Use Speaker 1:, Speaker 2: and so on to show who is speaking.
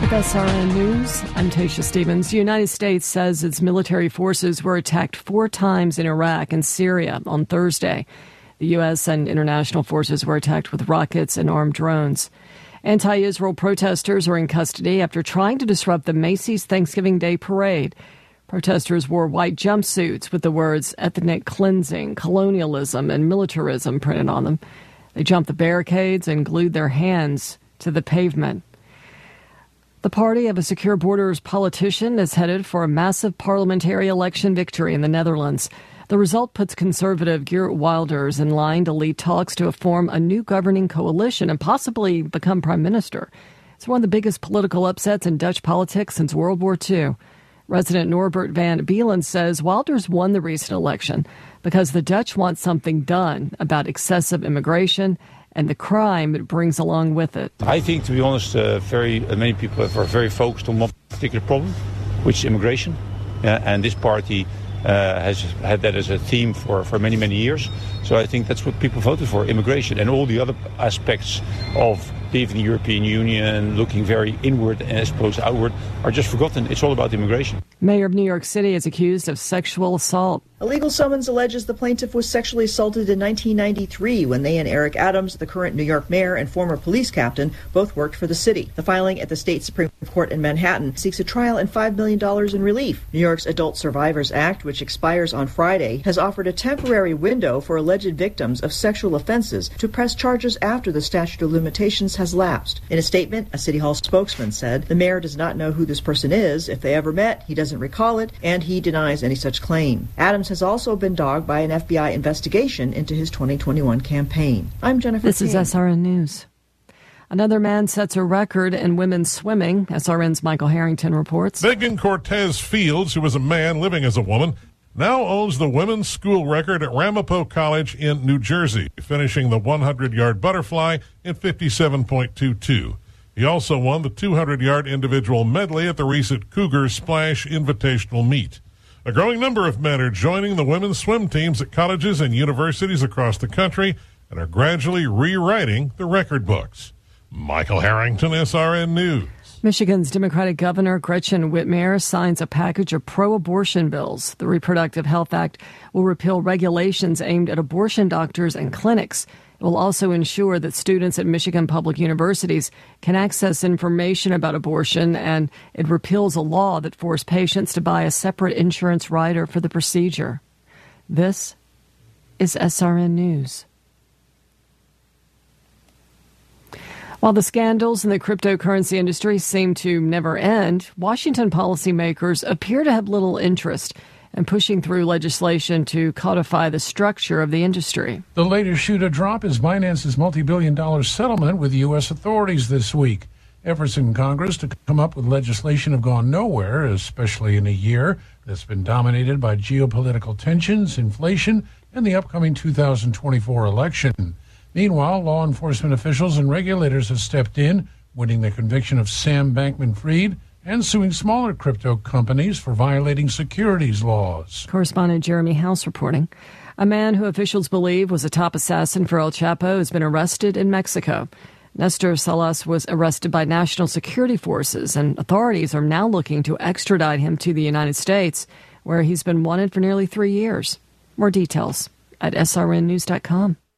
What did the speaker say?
Speaker 1: With SRN News, I'm Tasha Stevens. The United States says its military forces were attacked 4 times in Iraq and Syria on Thursday. The U.S. and international forces were attacked with rockets and armed drones. Anti-Israel protesters are in custody after trying to disrupt the Macy's Thanksgiving Day parade. Protesters wore white jumpsuits with the words ethnic cleansing, colonialism, and militarism printed on them. They jumped the barricades and glued their hands to the pavement. The party of a secure borders politician is headed for a massive parliamentary election victory in the Netherlands. The result puts conservative Geert Wilders in line to lead talks to form a new governing coalition and possibly become prime minister. It's one of the biggest political upsets in Dutch politics since World War II. Resident Norbert van Beelen says Wilders won the recent election because the Dutch want something done about excessive immigration and the crime it brings along with it.
Speaker 2: I think, to be honest, many people are very focused on one particular problem, which is immigration. And this party has had that as a theme for many, many years. So I think that's what people voted for, immigration. And all the other aspects of leaving the European Union, looking very inward as opposed to outward, are just forgotten. It's all about immigration.
Speaker 1: Mayor of New York City is accused of sexual assault.
Speaker 3: A legal summons alleges the plaintiff was sexually assaulted in 1993 when they and Eric Adams, the current New York mayor and former police captain, both worked for the city. The filing at the state Supreme Court in Manhattan seeks a trial and $5 million in relief. New York's Adult Survivors Act, which expires on Friday, has offered a temporary window for alleged victims of sexual offenses to press charges after the statute of limitations has lapsed. In a statement, a City Hall spokesman said the mayor does not know who this person is. If they ever met, he doesn't recall it, and he denies any such claim. Adams has also been dogged by an FBI investigation into his 2021 campaign. I'm Jennifer
Speaker 1: This
Speaker 3: King.
Speaker 1: is SRN News. Another man sets a record in women's swimming. SRN's Michael Harrington reports.
Speaker 4: Megan Cortez Fields, who was a man living as a woman, now owns the women's school record at Ramapo College in New Jersey, finishing the 100-yard butterfly in 57.22. He also won the 200-yard individual medley at the recent Cougar Splash Invitational Meet. A growing number of men are joining the women's swim teams at colleges and universities across the country and are gradually rewriting the record books. Michael Harrington, SRN News.
Speaker 1: Michigan's Democratic Governor Gretchen Whitmer signs a package of pro-abortion bills. The Reproductive Health Act will repeal regulations aimed at abortion doctors and clinics. It will also ensure that students at Michigan public universities can access information about abortion, and it repeals a law that forced patients to buy a separate insurance rider for the procedure. This is SRN News. While the scandals in the cryptocurrency industry seem to never end, Washington policymakers appear to have little interest in pushing through legislation to codify the structure of the industry.
Speaker 5: The latest shoe to drop is Binance's multi-billion-dollar settlement with U.S. authorities this week. Efforts in Congress to come up with legislation have gone nowhere, especially in a year that's been dominated by geopolitical tensions, inflation, and the upcoming 2024 election. Meanwhile, law enforcement officials and regulators have stepped in, winning the conviction of Sam Bankman-Fried and suing smaller crypto companies for violating securities laws.
Speaker 1: Correspondent Jeremy House reporting. A man who officials believe was a top assassin for El Chapo has been arrested in Mexico. Nestor Salas was arrested by national security forces, and authorities are now looking to extradite him to the United States, where he's been wanted for nearly 3 years. More details at srnnews.com.